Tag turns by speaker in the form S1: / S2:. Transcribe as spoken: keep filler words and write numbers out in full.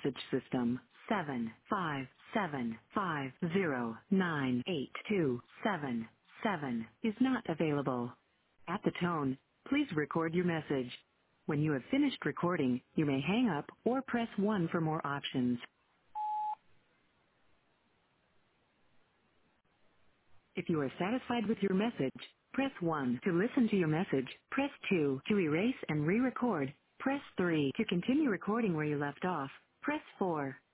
S1: message system. Seven five seven five zero nine eight two seven seven is not available. At the tone, please record your message. When you have finished recording, you may hang up or press one for more options. If you are satisfied with your message, press one. To listen to your message, press two. To erase and re-record, press three. To continue recording where you left off, press four.